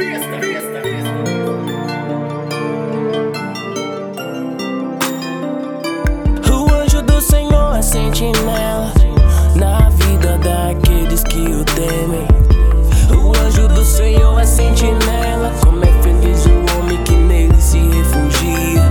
O anjo do Senhor é sentinela na vida daqueles que o temem. O anjo do Senhor é sentinela, como é feliz o homem que nele se refugia.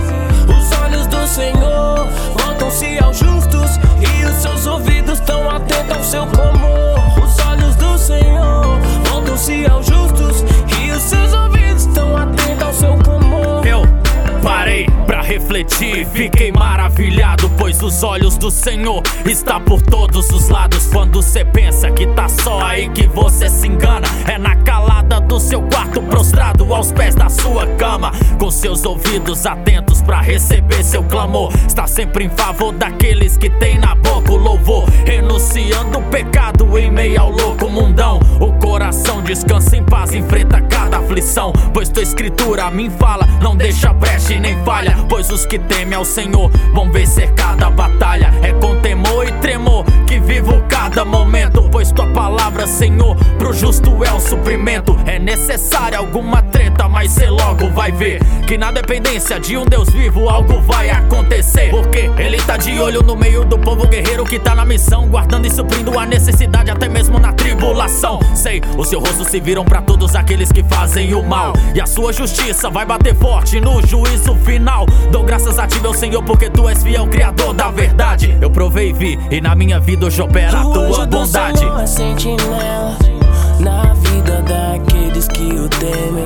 Os olhos do Senhor voltam-se aos justos e os seus ouvidos estão atentos ao seu clamor. Os olhos do Senhor voltam-se aos justos e os seus ouvidos estão atentos ao seu clamor. Eu parei pra refletir, fiquei maravilhado, pois os olhos do Senhor estão por todos os lados. Quando cê pensa que tá só, aí que você se engana. É na calada do seu quarto, prostrado aos pés da sua cama, com seus ouvidos atentos pra receber seu clamor. Está sempre em favor daqueles que tem na boca o louvor, renunciando o pecado em meio ao louco mundão. O coração descansa em paz, enfrenta cada aflição, pois tua escritura me fala, não deixa brecha e nem falha. Pois os que temem ao Senhor vão vencer cada batalha. É com temor e tremor que vivo cada momento, pois tua palavra, Senhor, pro justo é o suprimento. É necessária alguma treta, mas cê logo vai ver que na dependência de um Deus vivo algo vai acontecer, porque Ele tá de olho no meio do povo guerreiro que tá na missão, guardando e suprindo a necessidade até mesmo na tribulação. Sei, o seu rosto se viram pra todos aqueles que fazem o mal, e a sua justiça vai bater forte no juízo final. Dou graças a ti, meu Senhor, porque tu és fiel, criador da verdade. Eu provei e vi, e na minha vida hoje opera a tua bondade. O anjo do Senhor é sentinela na vida daqueles que o temem.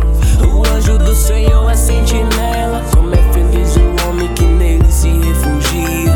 O anjo do Senhor é sentinela, como é feliz o homem que nele se refugia.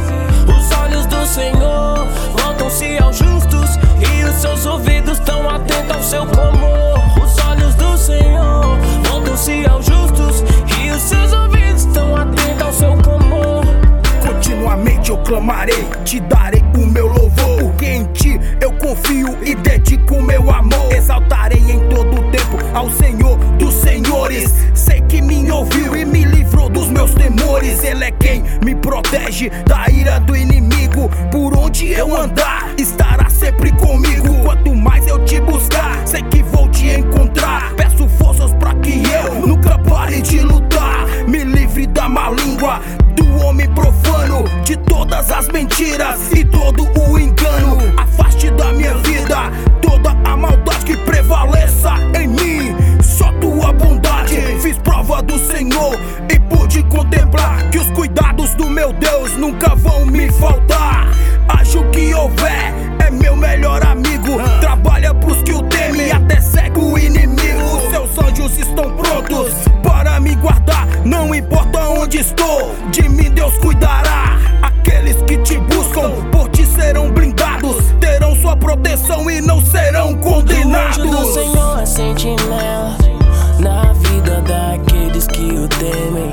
Os olhos do Senhor voltam-se aos justos e os seus ouvidos estão atentos ao seu clamor. Os olhos do Senhor voltam-se aos justos e os seus ouvidos estão atentos ao seu clamor. Continuamente eu clamarei, te darei o meu louvor, porque em ti eu confio e dedico o meu amor. Exaltarei em todo o tempo ao Senhor dos senhores. Sei que me ouviu e me livrou dos meus temores. Ele é quem me protege da ira do inimigo. Por onde eu andar, estará sempre comigo. Quanto mais eu te buscar, sei que vou te encontrar. Peço forças pra que eu nunca pare de lutar. Me livre da má língua do homem profano, de todas as mentiras e todo o engano. Afaste da minha vida toda a maldade que prevaleça em mim. Só tua bondade. Fiz prova do Senhor e pude contemplar que os cuidados do meu Deus nunca vão me faltar. Acho que houver, é meu melhor amigo. Trabalha pros que o temem, até cega o inimigo. Seus anjos estão prontos para me guardar, não importa onde estou, de mim Deus cuidará. Aqueles que te buscam, por ti serão blindados, terão sua proteção e não serão condenados. O anjo do Senhor é sentinela na vida daqueles que o temem.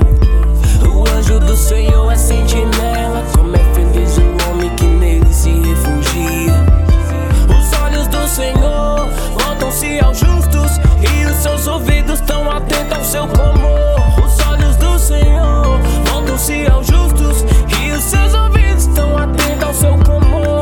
O anjo do Senhor é sentinela, como é feliz o homem que nele se refugia. Os olhos do Senhor voltam-se aos justos e os seus ouvidos estão atentos ao seu clamor. Os olhos do Senhor voltam-se aos justos e os seus ouvidos estão atentos ao seu clamor.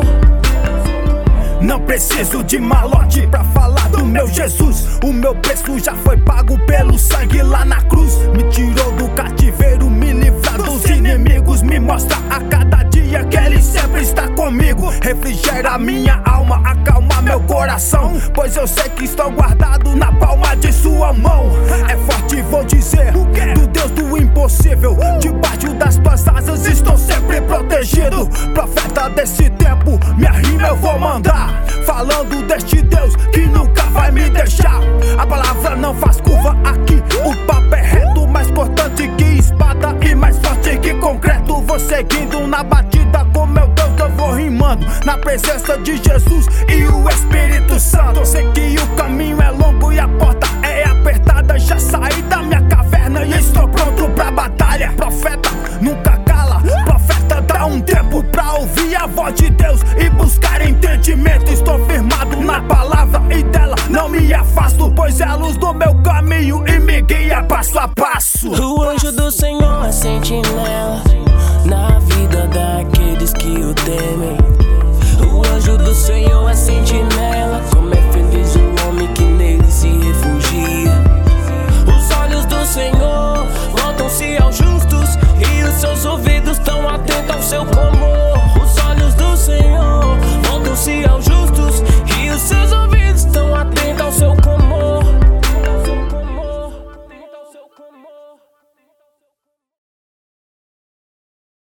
Não preciso de malote pra falar do meu Jesus. O meu preço já foi pago pelo sangue lá na cruz. Me tirou do cativeiro, me livrou dos inimigos. Me mostra a cada dia que Ele sempre está comigo. Refrigera minha alma, acalma meu coração, pois eu sei que estou guardado na palma de sua mão. É forte, vou dizer, do Deus do impossível. Debaixo das tuas asas estou sempre protegido. Profeta desse tempo, minha rima eu vou mandar, falando deste Deus que nunca vai me deixar. A palavra não faz curva aqui, o papo é reto, mais cortante que espada e mais forte que concreto. Vou seguindo na batida com meu Deus, eu vou rimando na presença de Jesus e o Espírito Santo. Eu sei que o caminho é longo e a porta é apertada. Já saí da minha caverna e estou pronto pra batalha. Profeta nunca cala, profeta dá um tempo pra ouvir a voz de Deus e buscar entendimento. Estou firmado na palavra e dela não me afasto, pois é a luz do meu caminho e me guia passo a passo. O anjo do Senhor é sentinela na vida daqueles que o temem. O anjo do Senhor é sentinela, como é feliz o homem que nele se refugia. seu combo.